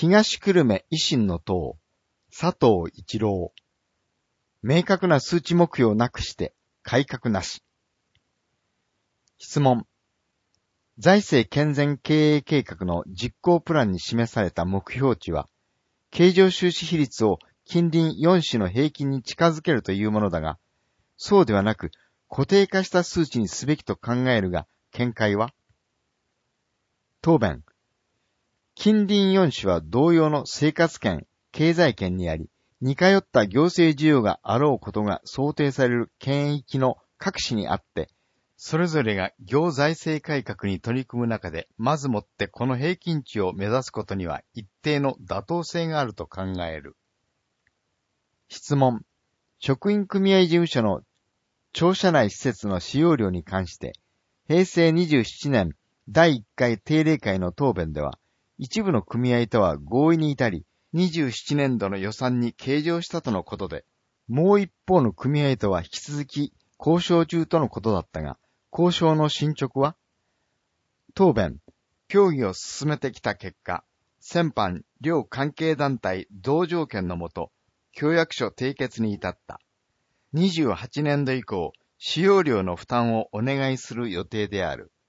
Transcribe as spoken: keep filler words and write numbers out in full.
東久留米維新の党、佐藤一郎。明確な数値目標なくして改革なし。質問。財政健全経営計画の実行プランに示された目標値は、経常収支比率を近隣よん種の平均に近づけるというものだが、そうではなく固定化した数値にすべきと考えるが、見解は？答弁。近隣よん種は同様の生活圏、経済圏にあり、似通った行政需要があろうことが想定される県域の各市にあって、それぞれが行財政改革に取り組む中で、まずもってこの平均値を目指すことには一定の妥当性があると考える。質問。職員組合事務所の庁舎内施設の使用料に関して、平成にじゅうななねんだいいっかい定例会の答弁では、一部の組合とは合意に至り、にじゅうななねんどの予算に計上したとのことで、もう一方の組合とは引き続き交渉中とのことだったが、交渉の進捗は？答弁。協議を進めてきた結果、先般両関係団体同条件のもと、協約書締結に至った。にじゅうはちねんど以降、使用料の負担をお願いする予定である。